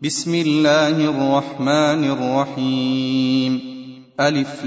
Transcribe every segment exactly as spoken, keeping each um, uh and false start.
بسم الله الرحمن الرحيم. ألف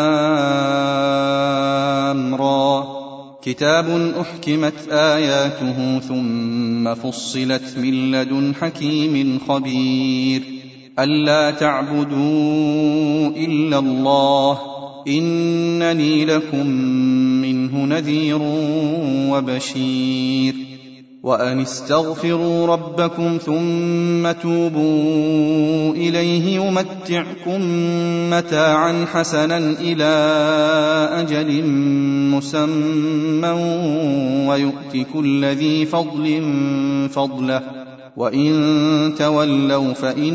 لام را. كتاب أحكمت آياته ثم فصلت من لدن حكيم خبير. ألا تعبدوا إلا الله إنني لكم منه نذير وبشير. وأن استغفروا ربكم ثم توبوا إليه يمتعكم متاعا حسنا إلى أجل مسمى ويؤت كل ذي فضل فضله وإن تولوا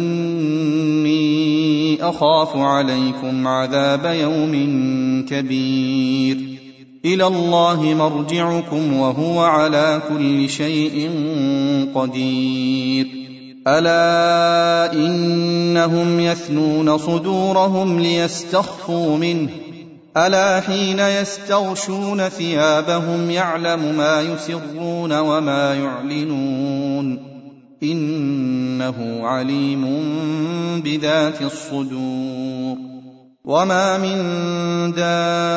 فإني أخاف عليكم عذاب يوم كبير. إلى الله مرجعكم وهو على كل شيء قدير. ألا إنهم يثنون صدورهم ليستخفوا منه ألا حين يستغشون ثيابهم يعلم ما يسرون وما يعلنون إنه عليم بذات الصدور. وما من دابة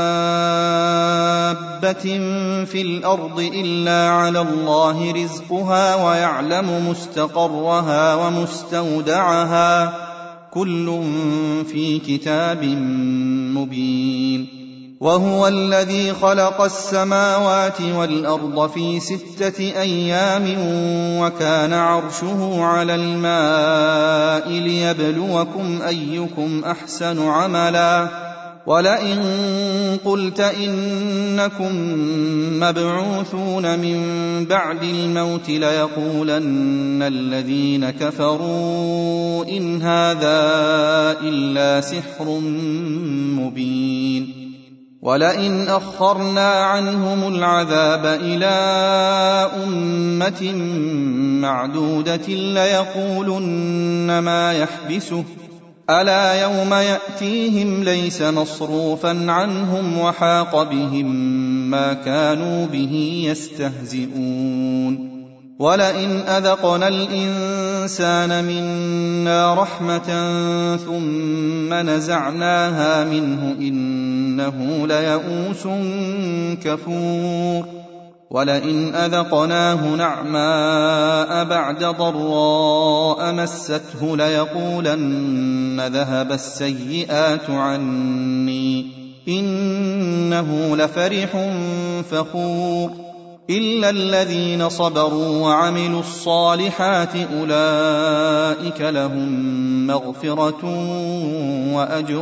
في الأرض إلا على الله رزقها ويعلم مستقرها ومستودعها كل في كتاب مبين. وهو الذي خلق السماوات والأرض في ستة أيام وكان عرشه على الماء ليبلوكم أيكم أحسن عملا. ولئن قلت إنكم مبعوثون من بعد الموت ليقولن الذين كفروا إن هذا إلا سحر مبين. ولئن أخرنا عنهم العذاب إلى أمة معدودة ليقولن ما يحبسه ألا يوم يأتيهم ليس مصروفا عنهم وحاق بهم ما كانوا به يستهزئون. ولئن أذقنا الإنسان منا رحمة ثم نزعناها منه إنه ليئوس كفور. ولئن أذقناه نعماء بعد ضراء مسته ليقولن ذهب السيئات عني إنه لفرح فخور. إلا الذين صبروا وعملوا الصالحات أولئك لهم مغفرة وأجر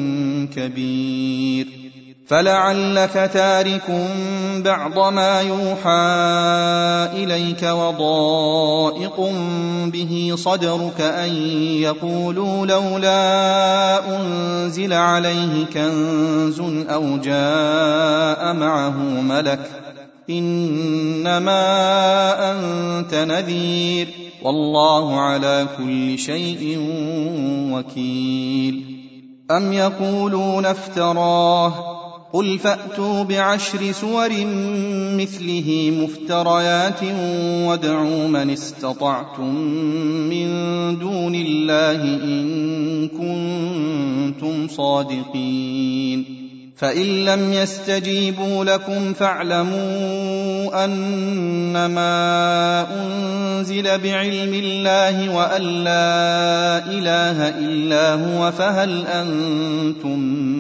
كبير. فلعلك تارك بعض ما يوحى إليك وضائق به صدرك أن يقولوا لولا أنزل عليه كنز أو جاء معه ملك إنما أنت نذير والله على كل شيء وكيل. أم يقولون افتراه قل فأتوا بعشر سور مثله مفتريات وادعوا من استطعتم من دون الله إن كنتم صادقين. فإن لم يستجيبوا لكم فاعلموا أنما أنزل بعلم الله وأن لا إله إلا هو فهل أنتم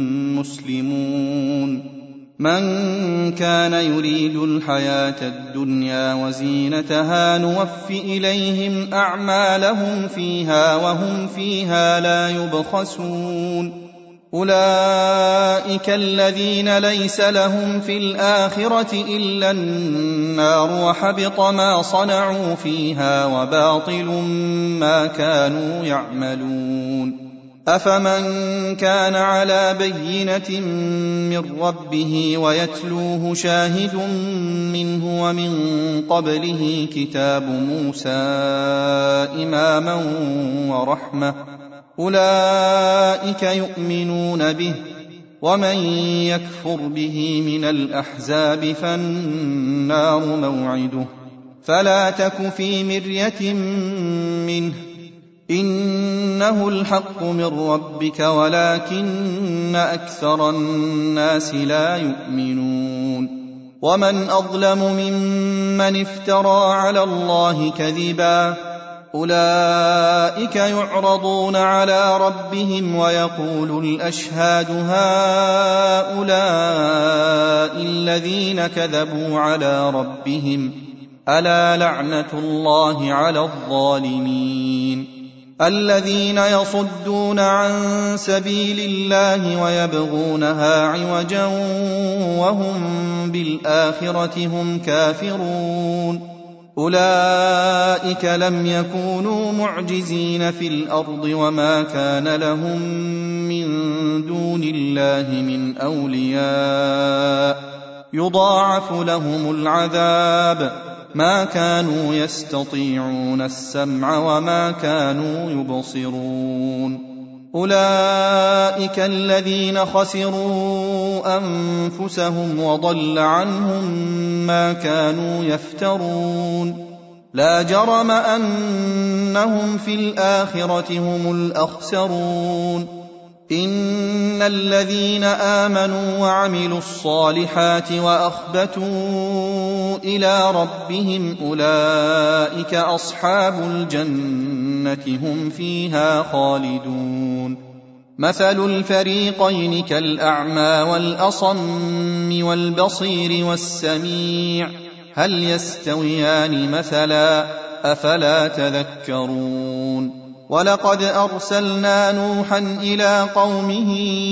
مسلمون. من كان يريد الحياة الدنيا وزينتها نوف إليهم أعمالهم فيها وهم فيها لا يبخسون. أولئك الذين ليس لهم في الآخرة إلا النار وحبط ما صنعوا فيها وباطل ما كانوا يعملون. أفمن كان على بينة من ربه ويتلوه شاهد منه ومن قبله كتاب موسى إماما ورحمة أولئك يؤمنون به. ومن يكفر به من الأحزاب فالنار موعده فلا تك في مرية منه إنه الحق من ربك ولكن أكثر الناس لا يؤمنون ومن أظلم ممن افترى على الله كذبا أولئك يعرضون على ربهم ويقول الأشهاد هؤلاء الذين كذبوا على ربهم ألا لعنة الله على الظالمين الذين يصدون عن سبيل الله ويبغونها عوجا وهم بالآخرة هم كافرون أولئك لم يكونوا معجزين في الأرض وما كان لهم من دون الله من أولياء يضاعف لهم العذاب ما كانوا يستطيعون السمع وما كانوا يبصرون أولئك الذين خسروا أنفسهم وضل عنهم ما كانوا يفترون لا جرم أنهم في الآخرة هم الأخسرون إن الذين آمنوا وعملوا الصالحات وأخبتوا إلى ربهم أولئك أصحاب الجنة هم فيها خالدون مثل الفريقين كالأعمى والأصم والبصير والسميع هل يستويان مثلا أفلا تذكرون ولقد أرسلنا نوحا إلى قومه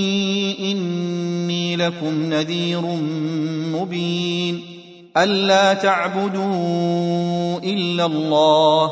إني لكم نذير مبين ألا تعبدوا إلا الله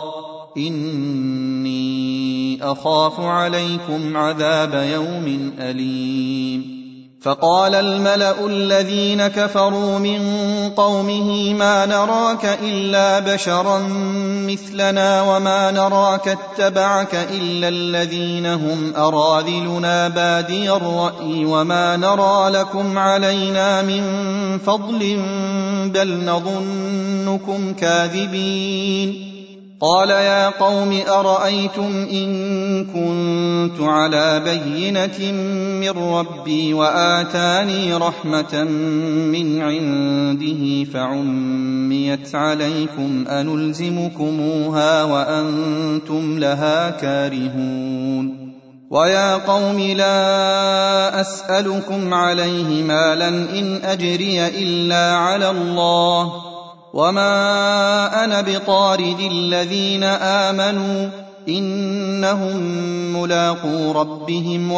إني أخاف عليكم عذاب يوم أليم فقال الملأ الذين كفروا من قومه ما نراك إلا بشرا مثلنا وما نراك اتبعك إلا الذين هم أراذلنا بادي الرأي وما نرى لكم علينا من فضل بل نظنكم كاذبين قال يا قوم أرأيتم إن كنت على بينة من ربي وآتاني رحمة من عنده فعميت عليكم أنلزمكموها وأنتم لها كارهون ويا قوم لا أسألكم عليه مالا إن أجري إلا على الله وما أنا بطارد الذين آمنوا إنهم ملاقو ربهم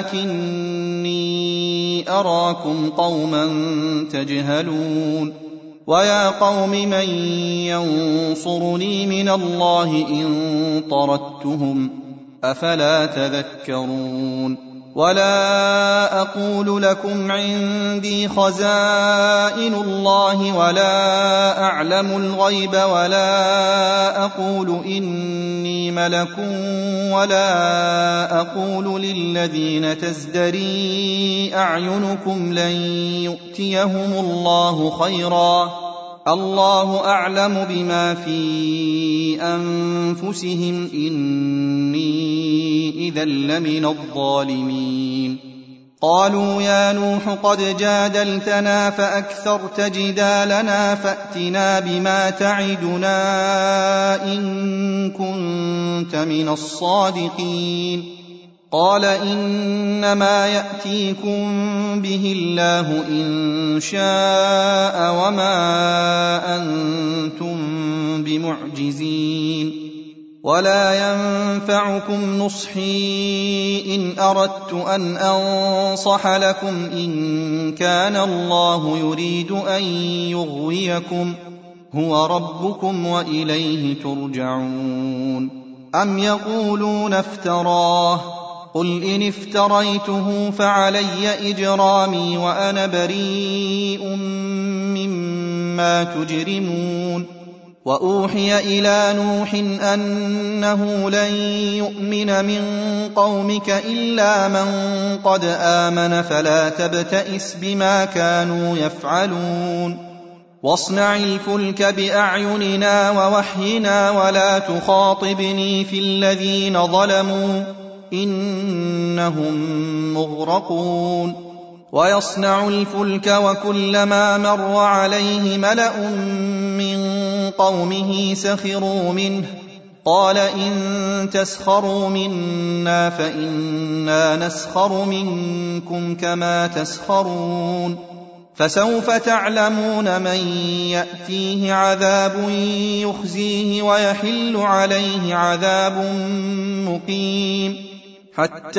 ولكني أراكم قوما تجهلون ويا قوم من ينصرني من الله إن طردتهم أفلا تذكرون ولا أقول لكم عندي خزائن الله ولا أعلم الغيب ولا أقول إني ملك ولا أقول للذين تزدري أعينكم لن يؤتيهم الله خيرا الله أعلم بما في أنفسهم إني إذا لمن الظالمين قالوا يا نوح قد جادلتنا فأكثرت جدالنا فأتنا بما تعدنا إن كنت من الصادقين قال إنما يأتيكم به الله إن شاء وما أنتم بمعجزين ولا ينفعكم نصحي إن أردت أن أنصح لكم إن كان الله يريد أن يغويكم هو ربكم وإليه ترجعون أم يقولون افتراه قل إن افتريته فعلي إجرامي وأنا بريء مما تجرمون وأوحي إلى نوح أنه لن يؤمن من قومك إلا من قد آمن فلا تبتئس بما كانوا يفعلون واصنع الفلك بأعيننا ووحينا ولا تخاطبني في الذين ظلموا إنهم مغرقون ويصنع الفلك وكلما مر عليه ملأ من قومه سخروا منه قال إن تسخروا منا فإنا نسخر منكم كما تسخرون فسوف تعلمون من يأتيه عذاب يخزيه ويحل عليه عذاب مقيم حتى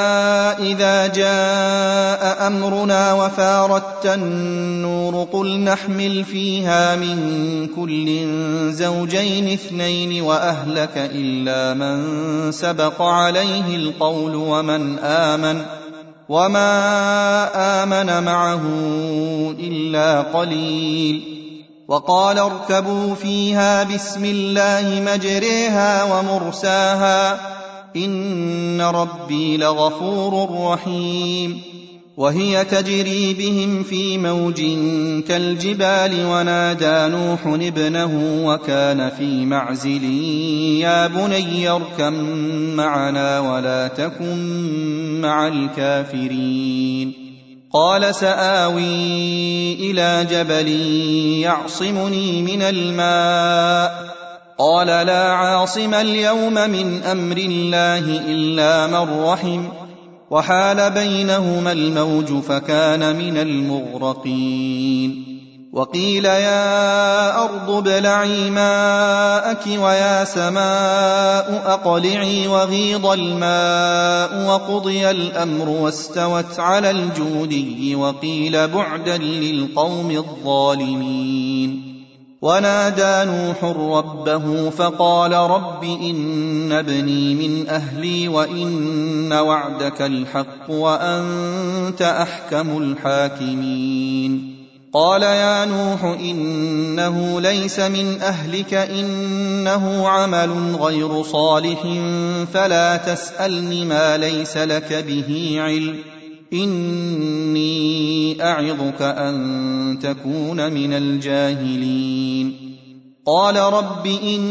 إذا جاء أمرنا وفارت النور قل نحمل فيها من كل زوجين اثنين وأهلك إلا من سبق عليه القول ومن آمن وما آمن معه إلا قليل وقال اركبوا فيها بسم الله مجريها ومرساها إن ربي لغفور رحيم وهي تجري بهم في موج كالجبال ونادى نوح ابنه وكان في معزل يا بني اركب معنا ولا تكن مع الكافرين قال سآوي إلى جبل يعصمني من الماء قال لا عاصم اليوم من أمر الله إلا من رحم وحال بينهما الموج فكان من المغرقين وقيل يا أرض ابلعي ماءك ويا سماء أقلعي وغيض الماء وقضي الأمر واستوت على الجودي وقيل بعدا للقوم الظالمين ونادى نوح ربه فقال رب إن ابني من أهلي وإن وعدك الحق وأنت أحكم الحاكمين قال يا نوح إنه ليس من أهلك إنه عمل غير صالح فلا تسألني ما ليس لك به علم إني أعظك أن تكون من الجاهلين قال رب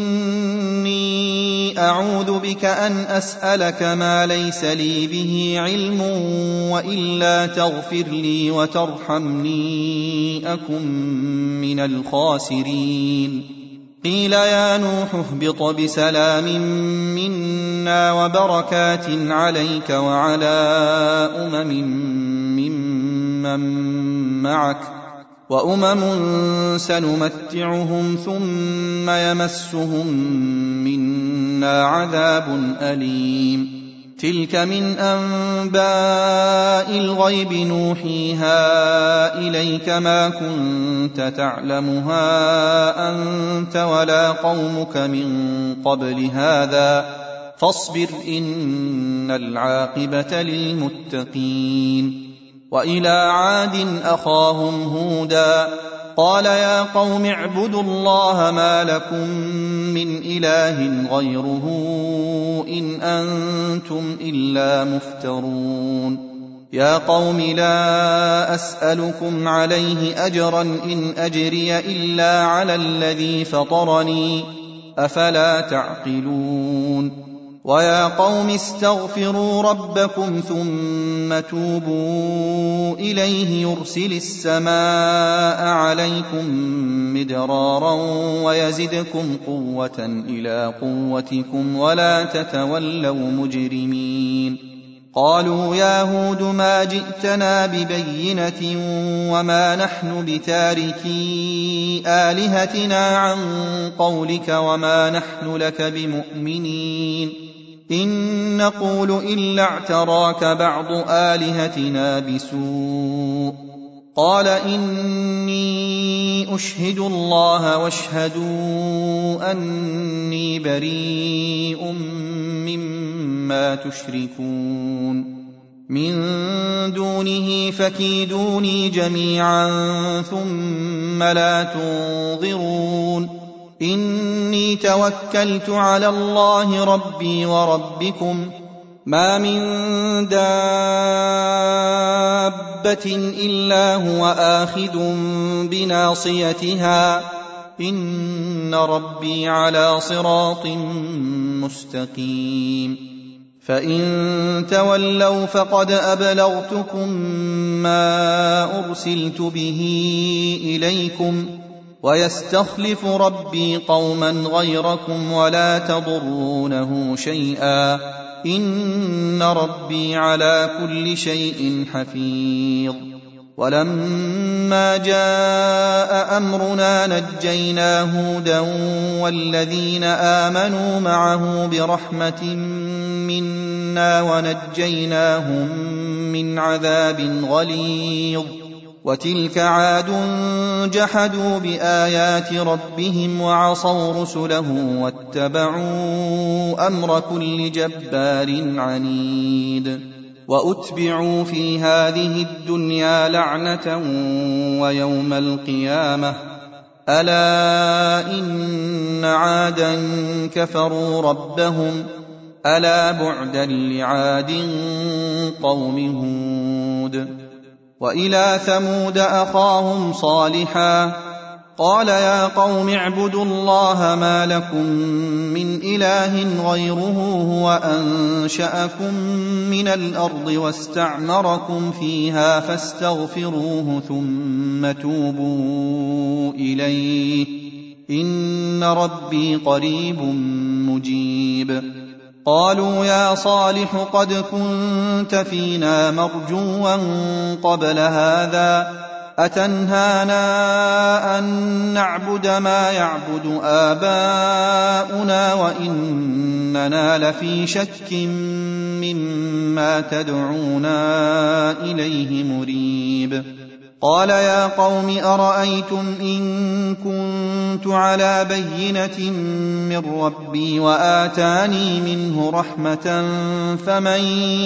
إني أعوذ بك أن أسألك ما ليس لي به علم وإلا تغفر لي وترحمني أكن من الخاسرين قيل يا نوح اهبط بسلام منا وبركات عليك وعلى أمم ممن معك وأمم سنمتعهم ثم يمسهم منا عذاب أليم تلك من أنباء الغيب نوحيها إليك ما كنت تعلمها أنت ولا قومك من قبل هذا فاصبر إن العاقبة للمتقين وإلى عاد أخاهم هودا قال يا قوم اعبدوا الله ما لكم من إله غيره إن أنتم إلا مفترون يا قوم لا أسألكم عليه أجرا إن أجري إلا على الذي فطرني أفلا تعقلون ويا قوم استغفروا ربكم ثم توبوا إليه يرسل السماء عليكم مدرارا ويزدكم قوة إلى قوتكم ولا تتولوا مجرمين قالوا يا هود ما جئتنا ببينة وما نحن بتاركي آلهتنا عن قولك وما نحن لك بمؤمنين إن نقول إلا اعتراك بعض آلهتنا بسوء قال إني أشهد الله واشهدوا أني بريء مما تشركون من دونه فكيدوني جميعا ثم لا تنظرون إني توكلت على الله ربي وربكم ما من دابة إلا هو آخذ بناصيتها إن ربي على صراط مستقيم فإن تولوا فقد أبلغتكم ما أرسلت به إليكم ويستخلف ربي قوما غيركم ولا تضرونه شيئا إن ربي على كل شيء حفيظ ولما جاء أمرنا نجينا هودا والذين آمنوا معه برحمة منا ونجيناهم من عذاب غليظ وتلك عاد جحدوا بآيات ربهم وعصوا رسله واتبعوا أمر كل جبار عنيد وأتبعوا في هذه الدنيا لعنة ويوم القيامة ألا إن عادا كفروا ربهم ألا بعدا لعاد قوم هود وإلى ثمود أخاهم صالحا قال يا قوم اعبدوا الله ما لكم من إله غيره هو أنشأكم من الأرض واستعمركم فيها فاستغفروه ثم توبوا إليه إن ربي قريب مجيب قالوا يا صالح قد كنت فينا مرجوا قبل هذا أتنهانا أن نعبد ما يعبد آباؤنا وإننا لفي شك مما تدعونا إليه مريب قال يا قوم أرأيتم إن كنت على بينة من ربي وآتاني منه رحمة فمن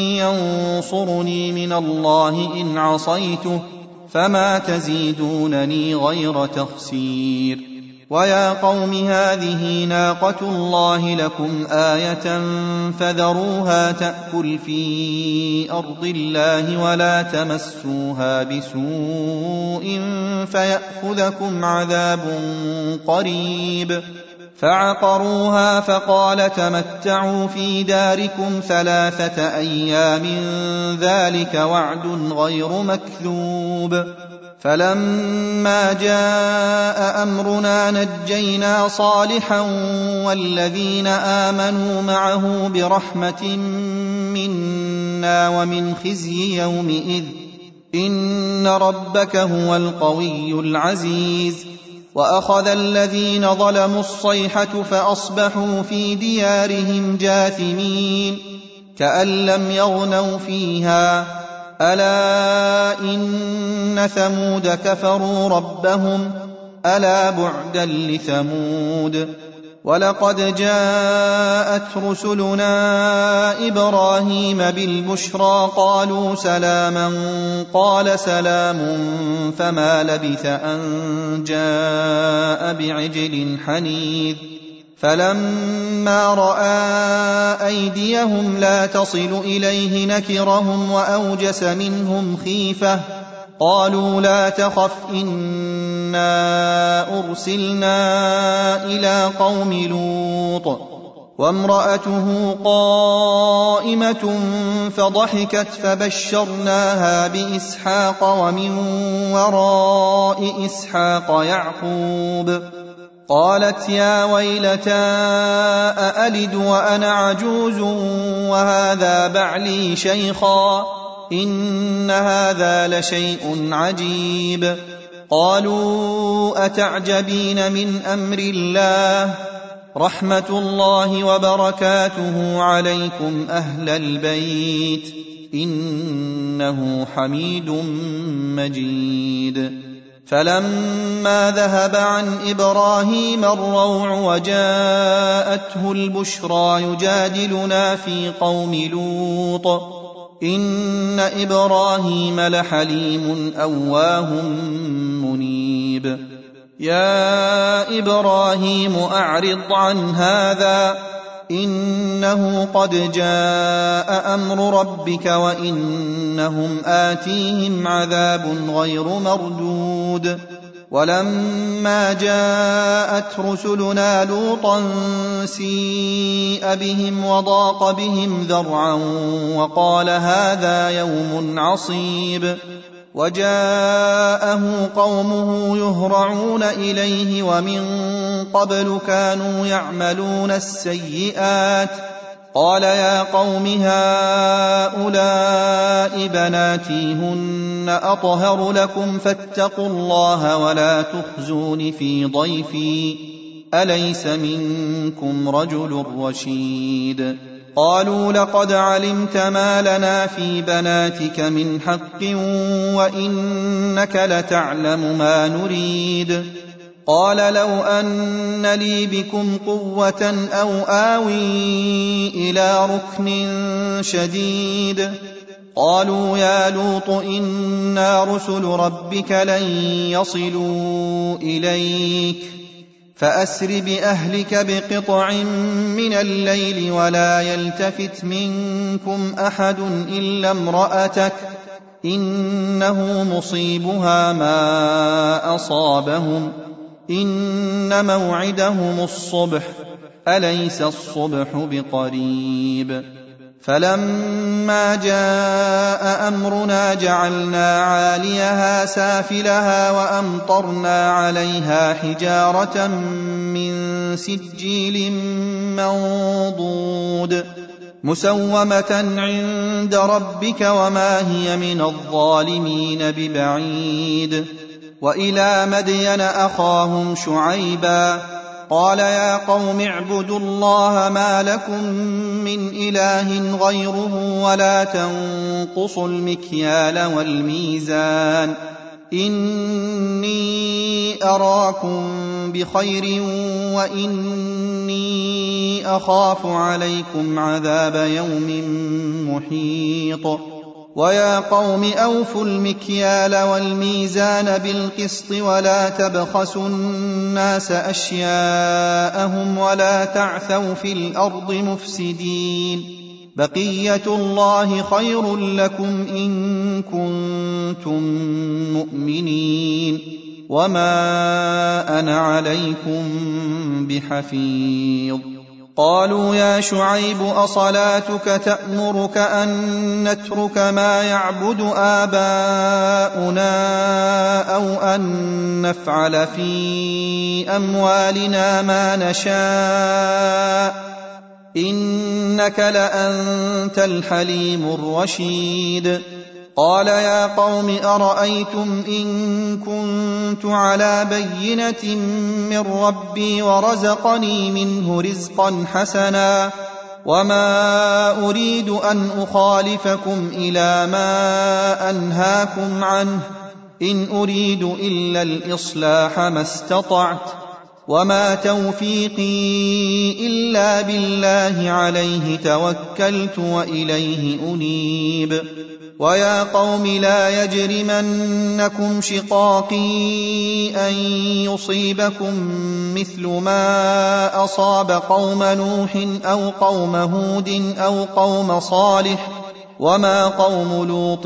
ينصرني من الله إن عصيته فما تزيدونني غير تخسير ويا قوم هذه ناقة الله لكم آية فذروها تأكل في أرض الله ولا تمسوها بسوء فيأخذكم عذاب قريب فعقروها فقال تمتعوا في داركم ثلاثة أيام ذلك وعد غير مكذوب فلما جاء أمرنا نجينا صالحا والذين آمنوا معه برحمة منا ومن خزي يومئذ إن ربك هو القوي العزيز وأخذ الذين ظلموا الصيحة فأصبحوا في ديارهم جاثمين كأن لم يغنوا فيها ألا إن ثمود كفروا ربهم ألا بعدا لثمود ولقد جاءت رسلنا إبراهيم بالبشرى قالوا سلاما قال سلام فما لبث أن جاء بعجل حنيذ فلما رأى أيديهم لا تصل إليه نكرهم وأوجس منهم خيفة قالوا لا تخف إنا أرسلنا إلى قوم لوط وامرأته قائمة فضحكت فبشرناها بإسحاق ومن وراء إسحاق يعقوب قالت يا ويلتى أألد وأنا عجوز وهذا بعلي شيخا إن هذا لشيء عجيب قالوا أتعجبين من أمر الله رحمة الله وبركاته عليكم أهل البيت إنه حميد مجيد فلما ذهب عن إبراهيم الروع وجاءته البشرى يجادلنا في قوم لوط إن إبراهيم لحليم أواه منيب يا إبراهيم أعرض عن هذا إنه قد جاء أمر ربك وإنهم آتيهم عذاب غير مردود ولما جاءت رسلنا لوطا سيء بهم وضاق بهم ذرعا وقال هذا يوم عصيب وجاءه قومه يهرعون إليه ومن قبل كانوا يعملون السيئات قال يا قوم هؤلاء بناتي هن أطهر لكم فاتقوا الله ولا تخزون في ضيفي أليس منكم رجل رشيد قالوا لقد علمت ما لنا في بناتك من حق وإنك لتعلم ما نريد قال لو أن لي بكم قوة أو آوي إلى ركن شديد قالوا يا لوط إنا رسل ربك لن يصلوا إليك فأسر بأهلك بقطع من الليل ولا يلتفت منكم أحد إلا امرأتك إنه مصيبها ما أصابهم إن موعدهم الصبح أليس الصبح بقريب فلما جاء أمرنا جعلنا عاليها سافلها وأمطرنا عليها حجارة من سجيل منضود مسومة عند ربك وما هي من الظالمين ببعيد وإلى مدين أخاهم شعيبا قال يا قوم اعبدوا الله ما لكم من إله غيره ولا تنقصوا المكيال والميزان إني أراكم بخير وإني أخاف عليكم عذاب يوم محيط ويا قوم أوفوا المكيال والميزان بالقسط ولا تبخسوا الناس أشياءهم ولا تعثوا في الأرض مفسدين بقية الله خير لكم إن كنتم مؤمنين وما أنا عليكم بحفيظ قالوا يا شعيب أصلاتك تأمرك أن نترك ما يعبد آباؤنا أو أن نفعل في أموالنا ما نشاء إنك لأنت الحليم الرشيد قال يا قوم أرأيتم إن كنت على بينة من ربي ورزقني منه رزقا حسنا وما أريد أن أخالفكم إلى ما أنهاكم عنه إن أريد إلا الإصلاح ما استطعت وما توفيقي إلا بالله عليه توكلت وإليه أنيب ويا قوم لا يجرمنكم شقاقي أن يصيبكم مثل ما أصاب قوم نوح أو قوم هود أو قوم صالح وما قوم لوط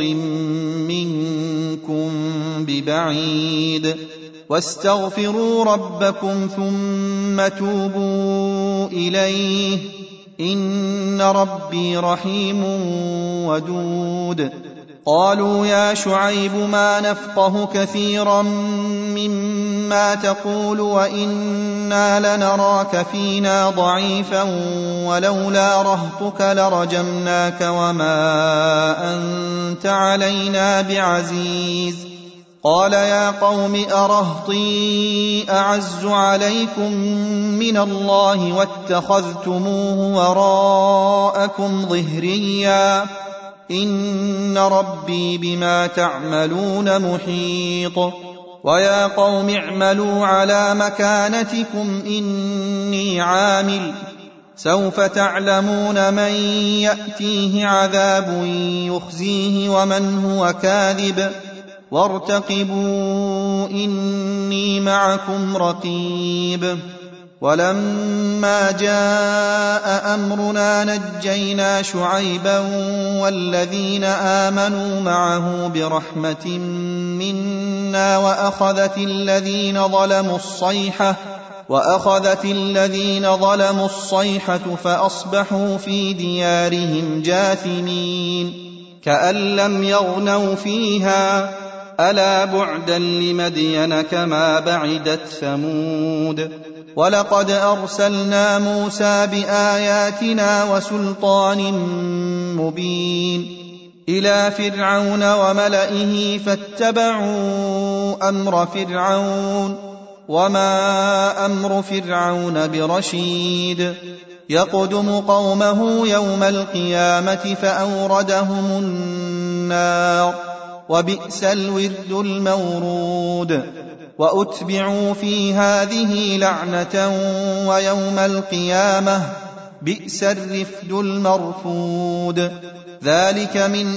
منكم ببعيد واستغفروا ربكم ثم توبوا إليه إن ربي رحيم ودود قالوا يا شعيب ما نفقه كثيرا مما تقول وإنا لنراك فينا ضعيفا ولولا رهطك لرجمناك وما أنت علينا بعزيز قال يا قوم أرهطي أعز عليكم من الله واتخذتموه وراءكم ظهريا إن ربي بما تعملون محيط ويا قوم اعملوا على مكانتكم إني عامل سوف تعلمون من يأتيه عذاب يخزيه ومن هو كاذب وارتقبوا إني معكم رقيب ولما جاء أمرنا نجينا شعيبا والذين آمنوا معه برحمة منا وأخذت الذين ظلموا الصيحة وأخذت الذين ظلموا الصيحة فأصبحوا في ديارهم جاثمين كأن لم يغنوا فيها ألا بعدا لمدين كما بعدت ثمود ولقد أرسلنا موسى بآياتنا وسلطان مبين إلى فرعون وملئه فاتبعوا أمر فرعون وما أمر فرعون برشيد يقدم قومه يوم القيامة فأوردهم النار وبئس الورد المورود وأتبعوا في هذه لعنة ويوم القيامة بئس الرفد المرفود ذلك من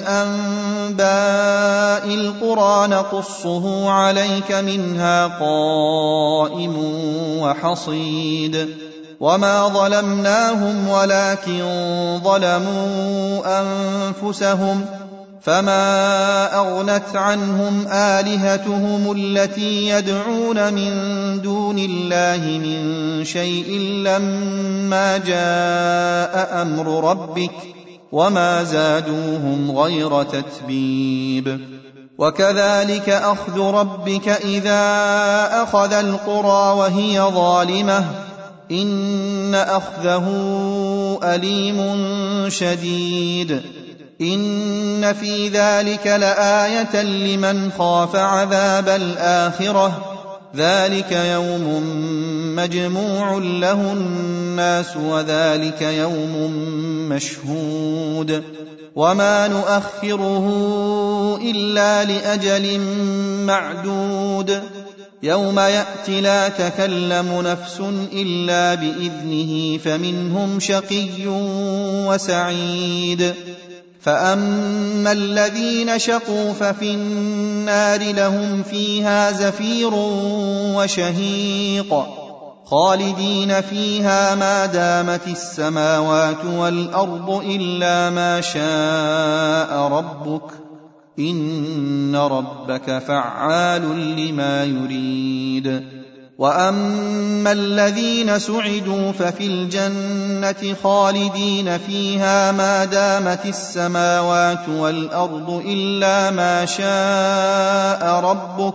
أنباء القرى نقصه عليك منها قائم وحصيد وما ظلمناهم ولكن ظلموا أنفسهم فما أغنت عنهم آلهتهم التي يدعون من دون الله من شيء لما جاء أمر ربك وما زادوهم غير تتبيب وكذلك أخذ ربك إذا أخذ القرى وهي ظالمة إن أخذه أليم شديد إن في ذلك لآية لمن خاف عذاب الآخرة ذلك يوم مجموع له الناس وذلك يوم مشهود وما نؤخره إلا لأجل معدود يوم يأتي لا تكلم نفس إلا بإذنه فمنهم شقي وسعيد فأما الذين شقوا ففي النار لهم فيها زفير وشهيق خالدين فيها ما دامت السماوات والأرض إلا ما شاء ربك إن ربك فعال لما يريد وأما الذين سعدوا ففي الجنة خالدين فيها ما دامت السماوات والأرض إلا ما شاء ربك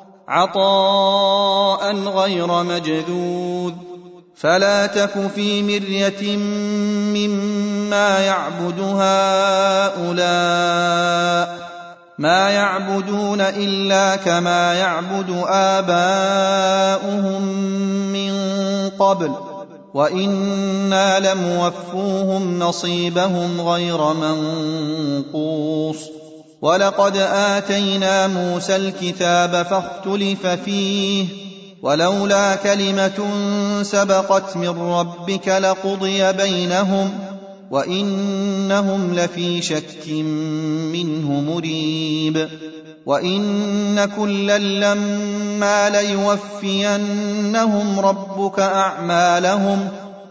عطاء غير مجذوذ فلا تك في مرية مما يعبد هؤلاء ما يعبدون إلا كما يعبد آباؤهم من قبل وإنا لموفوهم نصيبهم غير منقوص ولقد آتينا موسى الكتاب فاختلف فيه ولولا كلمة سبقت من ربك لقضي بينهم وإنهم لفي شك منه مريب وإن كلا لما ليوفينهم ربك أعمالهم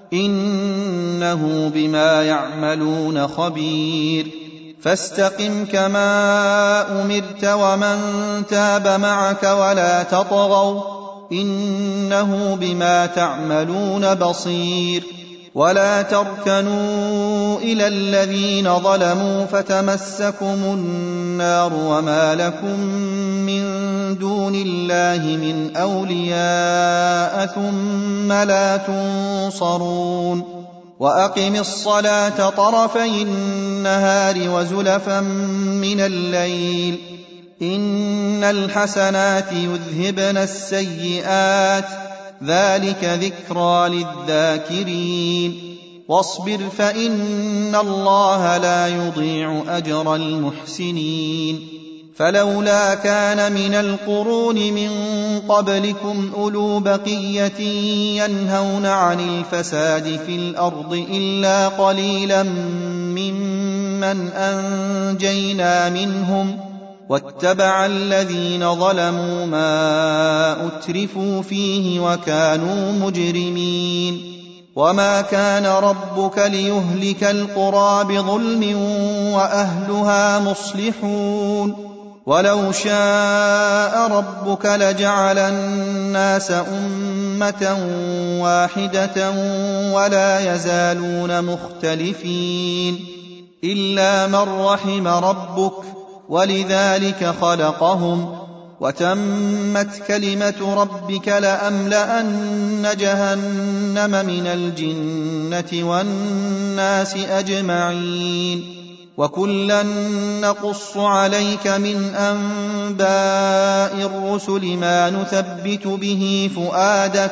إنه بما يعملون خبير فاستقم كما أمرت ومن تاب معك ولا تطغوا إنه بما تعملون بصير ولا تركنوا إلى الذين ظلموا فتمسكم النار وما لكم من دون الله من أولياء ثم لا تنصرون وأقم الصلاة طرفي النهار وزلفا من الليل إن الحسنات يذهبن السيئات ذلك ذكرى للذاكرين واصبر فإن الله لا يضيع أجر المحسنين فلولا كان من القرون من قبلكم أولو بقية ينهون عن الفساد في الأرض إلا قليلا ممن أنجينا منهم واتبع الذين ظلموا ما أترفوا فيه وكانوا مجرمين وما كان ربك ليهلك القرى بظلم وأهلها مصلحون ولو شاء ربك لجعل الناس أمة واحدة ولا يزالون مختلفين إلا من رحم ربك ولذلك خلقهم وتمت كلمة ربك لأملأن جهنم من الجنة والناس أجمعين وكلا نقص عليك من أنباء الرسل ما نثبت به فؤادك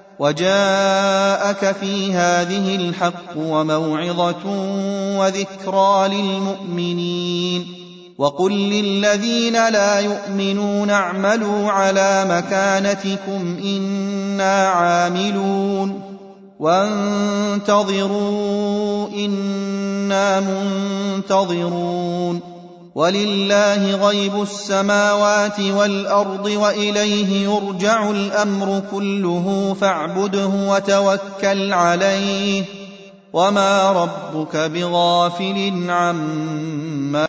وجاءك في هذه الحق وموعظة وذكرى للمؤمنين وقل للذين لا يؤمنون اعملوا على مكانتكم إنا عاملون وانتظروا إنا منتظرون ولله غيب السماوات والأرض وإليه يرجع الأمر كله فاعبده وتوكل عليه وما ربك بغافل عما